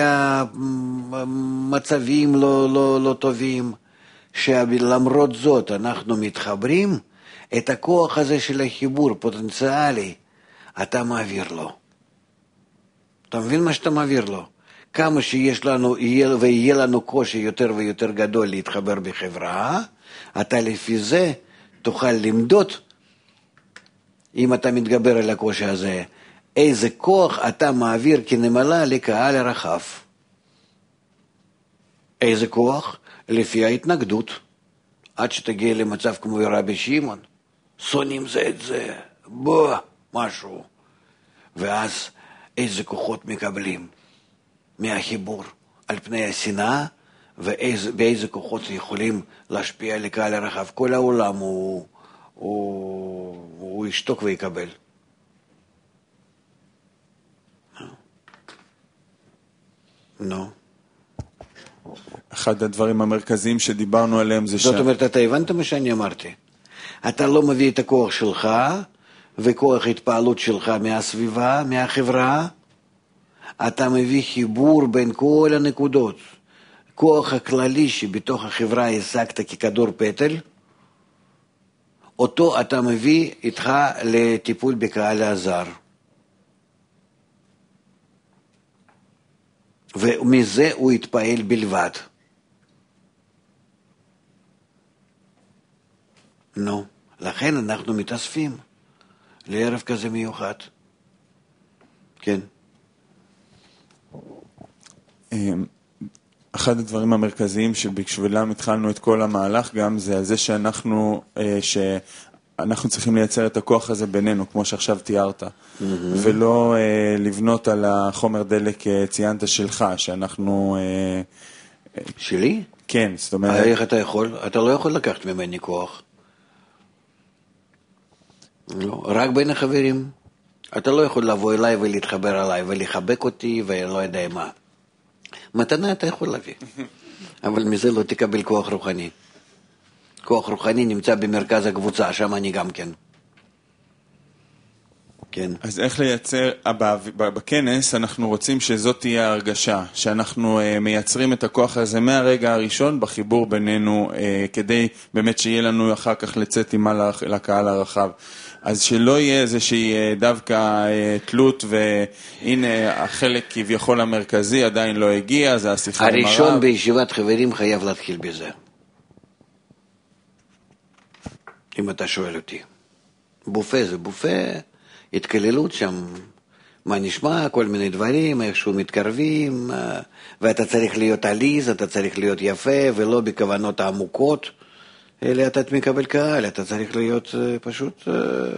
מצבים לא, לא, לא טובים, שלמרות זאת אנחנו מתחברים, את הכוח הזה של החיבור פוטנציאלי, אתה מעביר לו. אתה מבין מה שאתה מעביר לו? כמה שיש לנו, ויהיה לנו קושי יותר ויותר גדול להתחבר בחברה, אתה לפי זה תוכל למדוד, אם אתה מתגבר על הקושי הזה, איזה כוח אתה מעביר כנמלה לקהל הרחב. איזה כוח? לפי ההתנגדות. עד שתגיע למצב כמו רבי שמעון, שונאים זה את זה, בוא, משהו. ואז איזה כוחות מקבלים מהחיבור על פני השנאה, ואיזה, באיזה כוחות יכולים להשפיע על הקהל הרחב. כל העולם הוא, הוא, הוא ישתוק ויקבל. נו. אחד הדברים המרכזיים שדיברנו עליהם זה ש... זאת אומרת, אתה הבנת מה שאני אמרתי. אתה לא מביא את הכוח שלך, וכוח התפעלות שלך מהסביבה, מהחברה. אתה מביא חיבור בין כל הנקודות. כוח הכללי שבתוך החברה השגת ככדור פטל, אותו אתה מביא איתך לטיפול בקהל הזר. ומזה הוא יתפעל בלבד. נו, לכן אנחנו מתאספים לערב כזה מיוחד. כן. אחד הדברים המרכזיים שבשבילם התחלנו את כל המהלך גם זה זה שאנחנו, שאנחנו צריכים לייצר את הכוח הזה בינינו, כמו שעכשיו תיארת, mm-hmm. ולא לבנות על החומר דלק ציינת שלך, שאנחנו... שלי? כן, זאת אומרת... איך אתה יכול? אתה לא יכול לקחת ממני כוח. לא, רק בין החברים. אתה לא יכול לבוא אליי ולהתחבר עליי ולחבק אותי ולא יודע מה. מתנה אתה יכול להביא, אבל מזה לא תקבל כוח רוחני. כוח רוחני נמצא במרכז הקבוצה, שם אני גם כן. כן. אז איך לייצר, בכנס אנחנו רוצים שזאת תהיה ההרגשה, שאנחנו מייצרים את הכוח הזה מהרגע הראשון בחיבור בינינו, כדי באמת שיהיה לנו אחר כך לצאת עימה לקהל הרחב. אז שלא יהיה איזושהי דווקא תלות, והנה החלק כביכול המרכזי עדיין לא הגיע, זה השיחה עם הרב. הראשון בישיבת חברים חייב להתחיל בזה. אם אתה שואל אותי. בופה זה בופה, התקללות שם, מה נשמע, כל מיני דברים, איכשהו מתקרבים, ואתה צריך להיות עליז, אתה צריך להיות יפה, ולא בכוונות העמוקות, אלא אתה מקבל קהל, אתה צריך להיות פשוט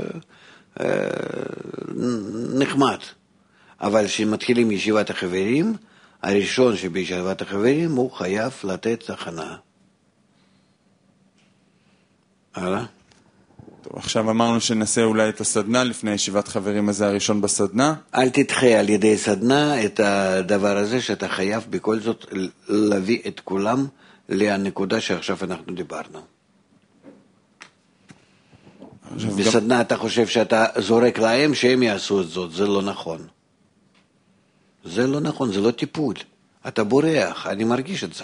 נחמד. אבל כשמתחילים ישיבת החברים, הראשון שבישיבת החברים הוא חייב לתת הכנה. הלאה? טוב, עכשיו אמרנו שנעשה אולי את הסדנה לפני ישיבת חברים, הזה הראשון בסדנה. אל תדחה על ידי סדנה את הדבר הזה שאתה חייב בכל זאת להביא את כולם לנקודה שעכשיו אנחנו דיברנו. בסדנה גם... אתה חושב שאתה זורק להם שהם יעשו את זאת, זה לא נכון. זה לא נכון, זה לא טיפול. אתה בורח, אני מרגיש את זה.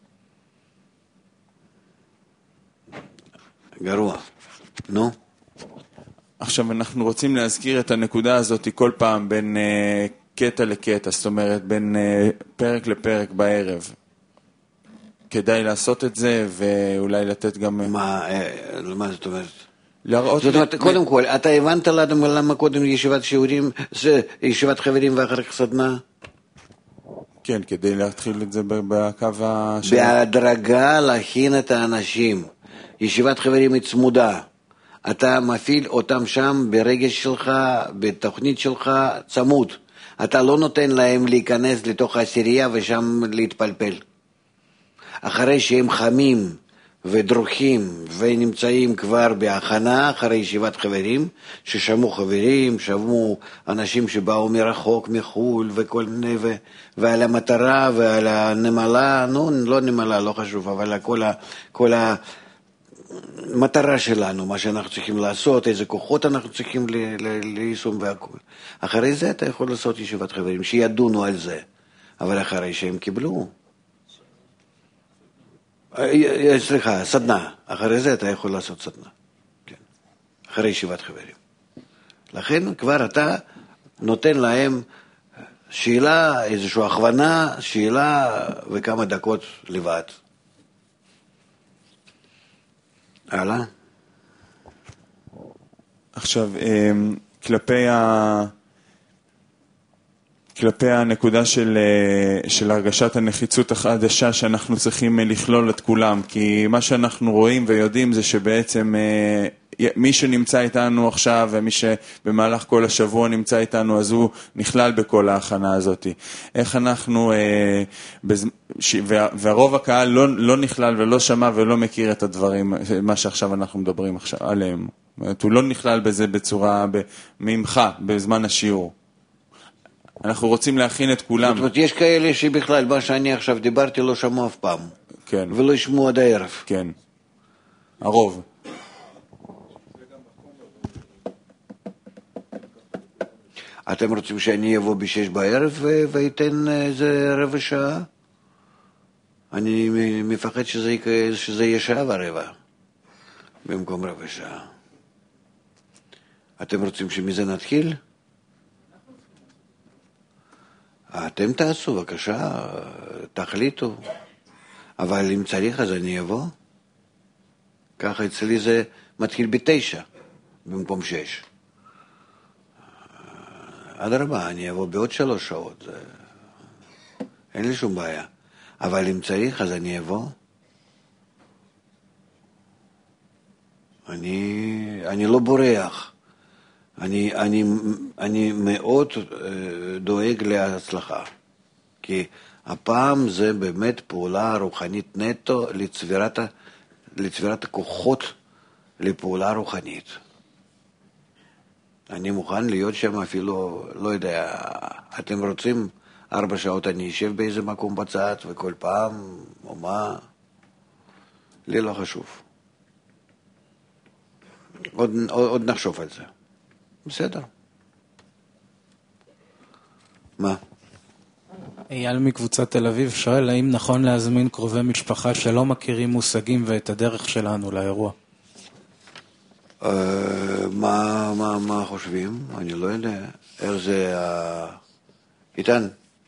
גרוע. נו. עכשיו אנחנו רוצים להזכיר את הנקודה הזאת כל פעם בין uh, קטע לקטע, זאת אומרת בין uh, פרק לפרק בערב. כדאי לעשות את זה ואולי לתת גם... מה, uh, מה זאת אומרת? להראות... זאת אומרת, קודם כל, אתה הבנת למה קודם ישיבת שיעורים, ישיבת חברים ואחר כך סדנה? כן, כדי להתחיל את זה בקו ה... בהדרגה להכין את האנשים. ישיבת חברים היא צמודה. אתה מפעיל אותם שם ברגש שלך, בתוכנית שלך, צמוד. אתה לא נותן להם להיכנס לתוך העשירייה ושם להתפלפל. אחרי שהם חמים ודרוכים ונמצאים כבר בהכנה, אחרי ישיבת חברים, ששמעו חברים, שמעו אנשים שבאו מרחוק, מחול וכל מיני, ו... ועל המטרה ועל הנמלה, נו, לא נמלה, לא חשוב, אבל כל ה... כל ה... מטרה שלנו, מה שאנחנו צריכים לעשות, איזה כוחות אנחנו צריכים ליישום והכל. אחרי זה אתה יכול לעשות ישיבת חברים, שידונו על זה. אבל אחרי שהם קיבלו. סליחה, סדנה. אחרי זה אתה יכול לעשות סדנה. כן. אחרי ישיבת חברים. לכן כבר אתה נותן להם שאלה, איזושהי הכוונה, שאלה וכמה דקות לבד. הלאה. עכשיו, כלפי ה... כלפי הנקודה של, של הרגשת הנחיצות החדשה שאנחנו צריכים לכלול את כולם, כי מה שאנחנו רואים ויודעים זה שבעצם מי שנמצא איתנו עכשיו ומי שבמהלך כל השבוע נמצא איתנו, אז הוא נכלל בכל ההכנה הזאת. איך אנחנו, והרוב הקהל לא, לא נכלל ולא שמע ולא מכיר את הדברים, מה שעכשיו אנחנו מדברים עכשיו עליהם. הוא לא נכלל בזה בצורה, ממך, בזמן השיעור. אנחנו רוצים להכין את כולם. זאת אומרת, יש כאלה שבכלל, מה שאני עכשיו דיברתי, לא שמעו אף פעם. כן. ולא ישמעו עד הערב. כן. הרוב. אתם רוצים שאני אבוא בשש בערב ויתן איזה רבע שעה? אני מפחד שזה, שזה יהיה שעה ורבע, במקום רבע שעה. אתם רוצים שמזה נתחיל? אתם תעשו, בבקשה, תחליטו. אבל אם צריך, אז אני אבוא. ככה אצלי זה מתחיל בתשע, במקום שש. עד רבה, אני אבוא בעוד שלוש שעות. זה... אין לי שום בעיה. אבל אם צריך, אז אני אבוא. אני, אני לא בורח. אני, אני, אני מאוד דואג להצלחה. כי הפעם זה באמת פעולה רוחנית נטו לצבירת, לצבירת הכוחות לפעולה רוחנית. אני מוכן להיות שם אפילו, לא יודע, אתם רוצים ארבע שעות אני אשב באיזה מקום בצד וכל פעם, או מה, לי לא חשוב. עוד, עוד, עוד נחשוב על זה. בסדר. מה? אייל מקבוצת תל אביב שואל, האם נכון להזמין קרובי משפחה שלא מכירים מושגים ואת הדרך שלנו לאירוע? מה, מה, מה חושבים? אני לא יודע. איך זה... איתן?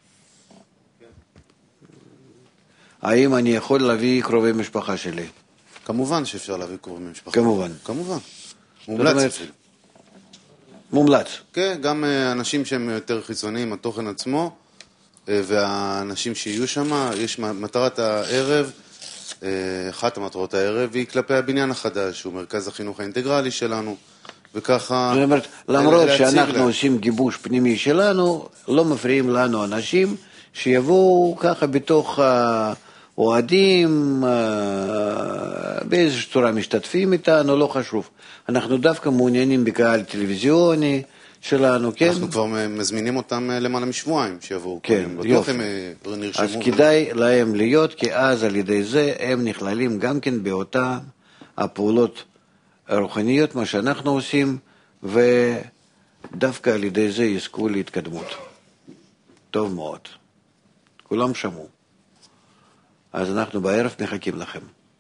האם אני יכול להביא קרובי משפחה שלי? כמובן שאפשר להביא קרובי משפחה. כמובן. כמובן. מומלץ אפילו. מומלץ. כן, גם אנשים שהם יותר חיצוניים, התוכן עצמו, והאנשים שיהיו שם, יש מטרת הערב, אחת המטרות הערב היא כלפי הבניין החדש, הוא מרכז החינוך האינטגרלי שלנו, וככה... זאת אומרת, למרות שאנחנו להם. עושים גיבוש פנימי שלנו, לא מפריעים לנו אנשים שיבואו ככה בתוך האוהדים, באיזושהי צורה משתתפים איתנו, לא חשוב. אנחנו דווקא מעוניינים בקהל טלוויזיוני שלנו, כן? אנחנו כבר מזמינים אותם למעלה משבועיים שיבואו. כן, יופי. אז כדאי להם להיות, כי אז על ידי זה הם נכללים גם כן באותה הפעולות הרוחניות, מה שאנחנו עושים, ודווקא על ידי זה יזכו להתקדמות. טוב מאוד. כולם שמעו. אז אנחנו בערב מחכים לכם.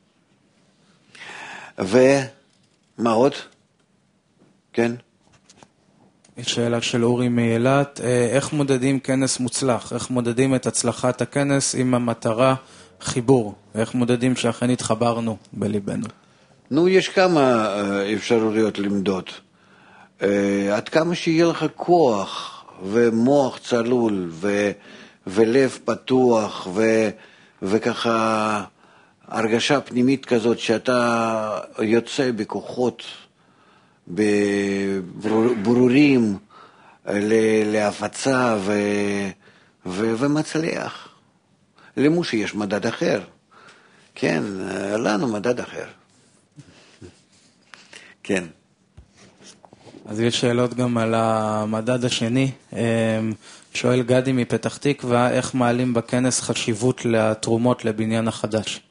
ומה עוד? כן? יש שאלה של אורי מאילת, איך מודדים כנס מוצלח? איך מודדים את הצלחת הכנס עם המטרה חיבור? איך מודדים שאכן התחברנו בליבנו? נו, יש כמה אפשרויות למדוד. עד כמה שיהיה לך כוח ומוח צלול ו... ולב פתוח ו... וככה הרגשה פנימית כזאת שאתה יוצא בכוחות ברורים להפצה ו... ו... ומצליח. למי שיש מדד אחר. כן, לנו מדד אחר. כן. אז יש שאלות גם על המדד השני. שואל גדי מפתח תקווה, איך מעלים בכנס חשיבות לתרומות לבניין החדש?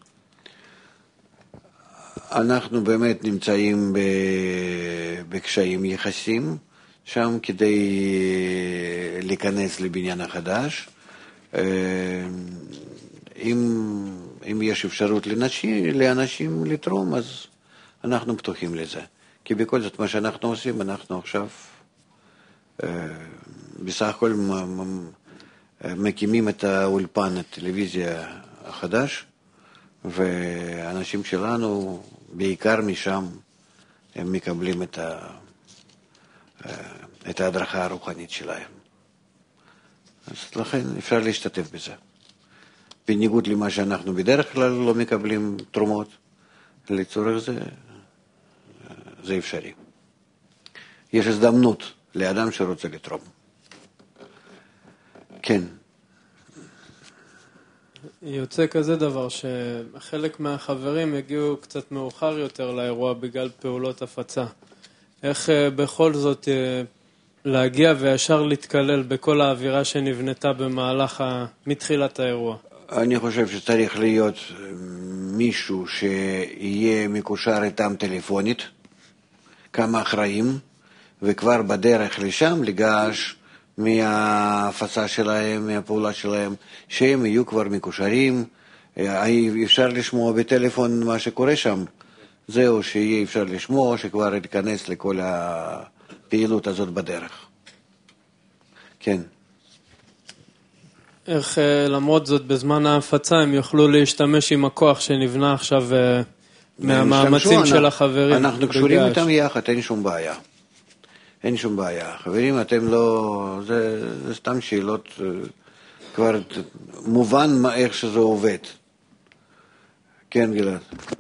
אנחנו באמת נמצאים בקשיים יחסים שם כדי להיכנס לבניין החדש. אם, אם יש אפשרות לאנשים, לאנשים לתרום, אז אנחנו פתוחים לזה. כי בכל זאת מה שאנחנו עושים, אנחנו עכשיו בסך הכל מקימים את האולפן, הטלוויזיה החדש, ואנשים שלנו, בעיקר משם, הם מקבלים את, ה, את ההדרכה הרוחנית שלהם. אז לכן אפשר להשתתף בזה. בניגוד למה שאנחנו בדרך כלל לא מקבלים תרומות, לצורך זה, זה אפשרי. יש הזדמנות לאדם שרוצה לתרום. כן. יוצא כזה דבר שחלק מהחברים הגיעו קצת מאוחר יותר לאירוע בגלל פעולות הפצה. איך בכל זאת להגיע וישר להתקלל בכל האווירה שנבנתה במהלך מתחילת האירוע? אני חושב שצריך להיות מישהו שיהיה מקושר איתם טלפונית, כמה אחראים, וכבר בדרך לשם לגש מההפצה שלהם, מהפעולה שלהם, שהם יהיו כבר מקושרים. אפשר לשמוע בטלפון מה שקורה שם, זהו שיהיה אפשר לשמוע, שכבר ייכנס לכל הפעילות הזאת בדרך. כן. איך למרות זאת בזמן ההפצה הם יוכלו להשתמש עם הכוח שנבנה עכשיו מהמאמצים של החברים? אנחנו קשורים איתם יחד, אין שום בעיה. אין שום בעיה. חברים, אתם לא... זה, זה סתם שאלות, כבר מובן מה, איך שזה עובד. כן, גלעד.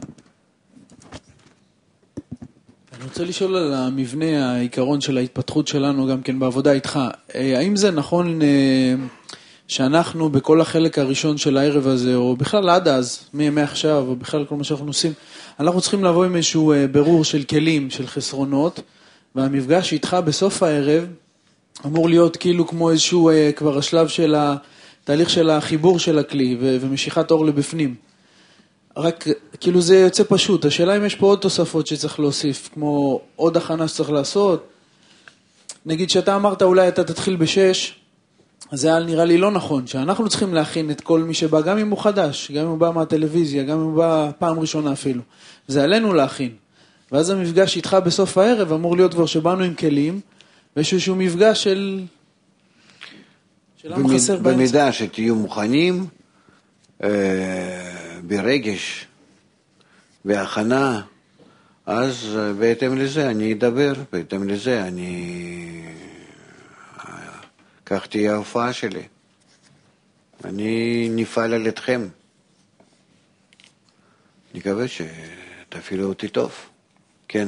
אני רוצה לשאול על המבנה, העיקרון של ההתפתחות שלנו גם כן בעבודה איתך. האם זה נכון שאנחנו בכל החלק הראשון של הערב הזה, או בכלל עד אז, מימי עכשיו, או בכלל כל מה שאנחנו עושים, אנחנו צריכים לבוא עם איזשהו ברור של כלים, של חסרונות, והמפגש איתך בסוף הערב אמור להיות כאילו כמו איזשהו כבר השלב של התהליך של החיבור של הכלי ומשיכת אור לבפנים. רק, כאילו זה יוצא פשוט. השאלה אם יש פה עוד תוספות שצריך להוסיף, כמו עוד הכנה שצריך לעשות. נגיד שאתה אמרת אולי אתה תתחיל בשש, אז זה היה נראה לי לא נכון, שאנחנו צריכים להכין את כל מי שבא, גם אם הוא חדש, גם אם הוא בא מהטלוויזיה, גם אם הוא בא פעם ראשונה אפילו. זה עלינו להכין. ואז המפגש איתך בסוף הערב אמור להיות כבר שבאנו עם כלים, ויש איזשהו מפגש של... של למה חסר באמצע. במידה שתהיו מוכנים, ברגש, בהכנה, אז בהתאם לזה אני אדבר, בהתאם לזה אני... כך תהיה ההופעה שלי. אני נפעל על אתכם. נקווה שתפעילו אותי טוב. כן.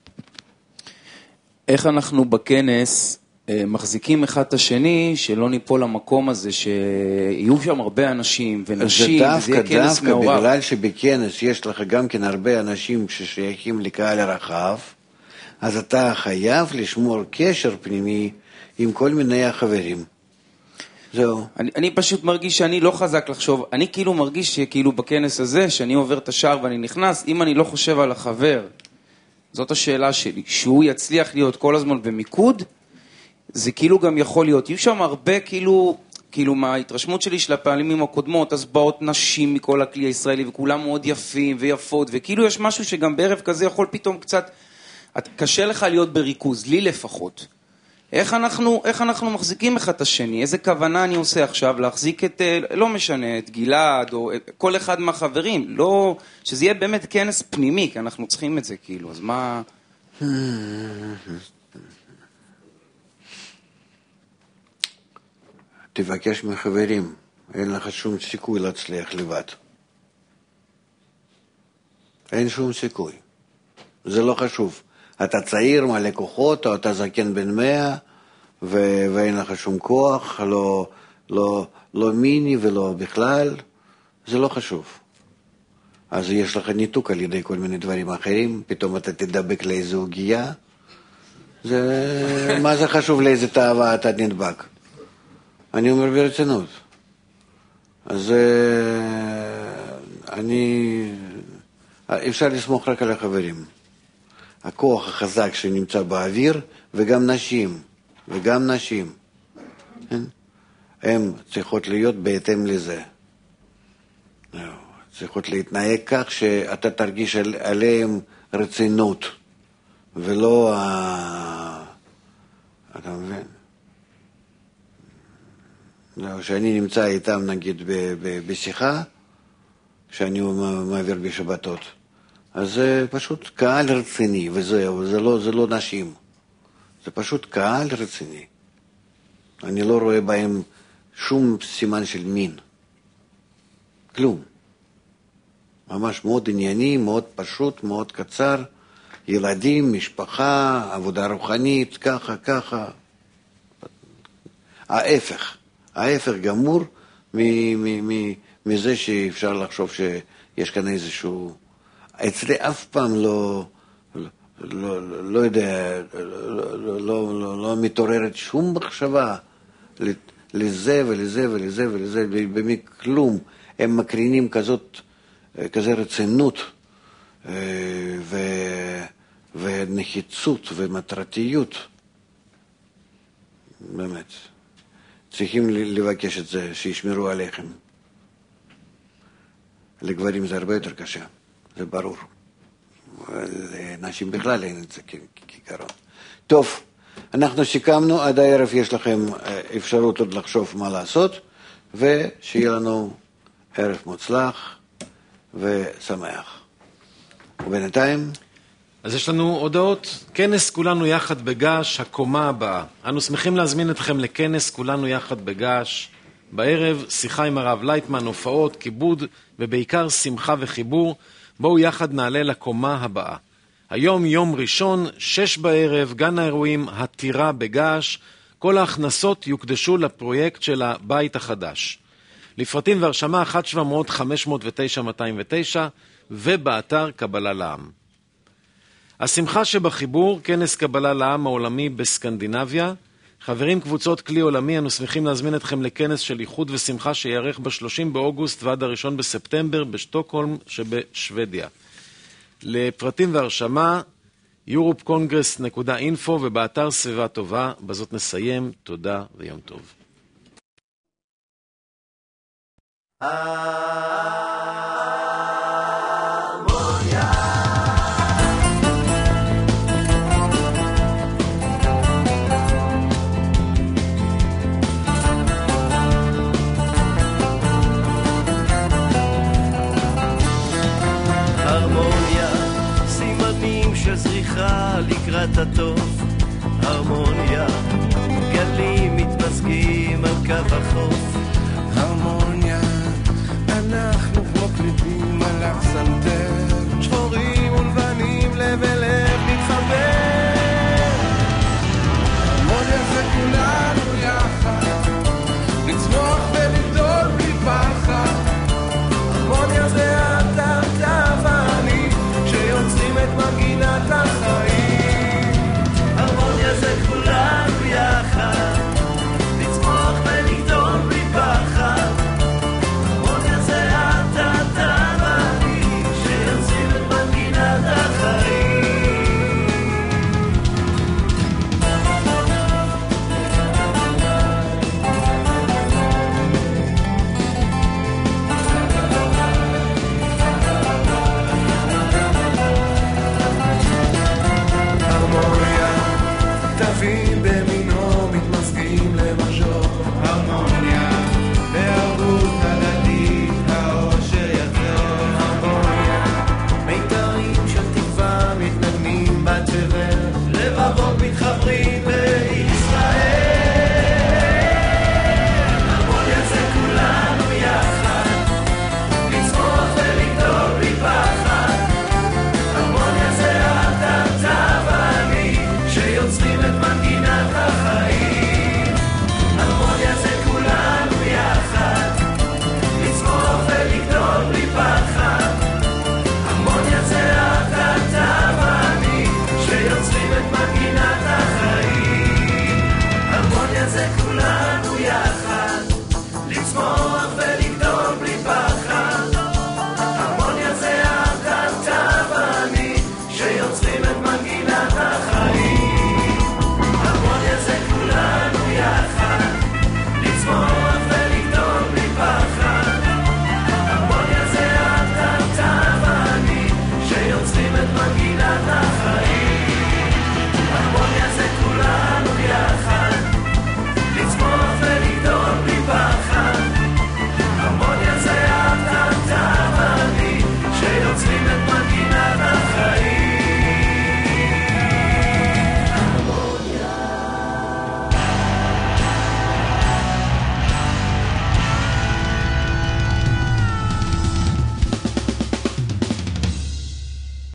איך אנחנו בכנס מחזיקים אחד את השני, שלא ניפול למקום הזה, שיהיו שם הרבה אנשים ונשים, וזה יהיה כנס מעורב. דווקא בגלל שבכנס יש לך גם כן הרבה אנשים ששייכים לקהל הרחב, אז אתה חייב לשמור קשר פנימי עם כל מיני החברים. זהו. אני, אני פשוט מרגיש שאני לא חזק לחשוב, אני כאילו מרגיש שכאילו בכנס הזה, שאני עובר את השער ואני נכנס, אם אני לא חושב על החבר, זאת השאלה שלי, שהוא יצליח להיות כל הזמן במיקוד, זה כאילו גם יכול להיות, יהיו שם הרבה כאילו, כאילו מההתרשמות שלי של הפעמים הקודמות, אז באות נשים מכל הכלי הישראלי, וכולם מאוד יפים ויפות, וכאילו יש משהו שגם בערב כזה יכול פתאום קצת, קשה לך להיות בריכוז, לי לפחות. איך אנחנו, איך אנחנו מחזיקים אחד את השני? איזה כוונה אני עושה עכשיו להחזיק את, לא משנה, את גלעד או כל אחד מהחברים, לא, שזה יהיה באמת כנס פנימי, כי אנחנו צריכים את זה כאילו, אז מה... תבקש מחברים, אין לך שום סיכוי להצליח לבד. אין שום סיכוי. זה לא חשוב. אתה צעיר מלא כוחות, או אתה זקן בן מאה, ו- ואין לך שום כוח, לא, לא, לא מיני ולא בכלל, זה לא חשוב. אז יש לך ניתוק על ידי כל מיני דברים אחרים, פתאום אתה תדבק לאיזו הוגיה, זה, מה זה חשוב לאיזה תאווה אתה נדבק? אני אומר ברצינות. אז אני, אפשר לסמוך רק על החברים. הכוח החזק שנמצא באוויר, וגם נשים, וגם נשים, הן צריכות להיות בהתאם לזה. צריכות להתנהג כך שאתה תרגיש עליהם רצינות, ולא, אתה מבין? שאני נמצא איתם נגיד בשיחה, כשאני מעביר בשבתות, אז זה פשוט קהל רציני, וזהו, זה לא, זה לא נשים. זה פשוט קהל רציני. אני לא רואה בהם שום סימן של מין. כלום. ממש מאוד ענייני, מאוד פשוט, מאוד קצר. ילדים, משפחה, עבודה רוחנית, ככה, ככה. ההפך. ההפך גמור מזה שאפשר לחשוב שיש כאן איזשהו... אצלי אף פעם לא, לא, לא, לא יודע, לא, לא, לא, לא מתעוררת שום מחשבה לזה ולזה ולזה ולזה, במכלום. הם מקרינים כזאת, כזה רצינות ו, ונחיצות ומטרתיות. באמת. צריכים לבקש את זה, שישמרו עליכם. לגברים זה הרבה יותר קשה. זה ברור. לנשים בכלל אין את זה כעיקרון. טוב, אנחנו סיכמנו, עד הערב יש לכם אפשרות עוד לחשוב מה לעשות, ושיהיה לנו ערב מוצלח ושמח. ובינתיים... אז יש לנו הודעות, כנס כולנו יחד בגש, הקומה הבאה. אנו שמחים להזמין אתכם לכנס כולנו יחד בגש. בערב שיחה עם הרב לייטמן, הופעות, כיבוד ובעיקר שמחה וחיבור. בואו יחד נעלה לקומה הבאה. היום יום ראשון, שש בערב, גן האירועים, הטירה בגש. כל ההכנסות יוקדשו לפרויקט של הבית החדש. לפרטים והרשמה אחת שבע מאות חמש מאות ותשע מאתיים ותשע ובאתר קבלה לעם. השמחה שבחיבור, כנס קבלה לעם העולמי בסקנדינביה, חברים, קבוצות כלי עולמי, אנו שמחים להזמין אתכם לכנס של איחוד ושמחה שיערך ב-שלושים באוגוסט ועד הראשון בספטמבר בשטוקהולם שבשוודיה. לפרטים והרשמה, יורופ קונגרס נקודה אינפו ובאתר סביבה טובה. בזאת נסיים, תודה ויום טוב. לקראת הטוב, הרמוניה, גלים מתמזגים על קו החוף,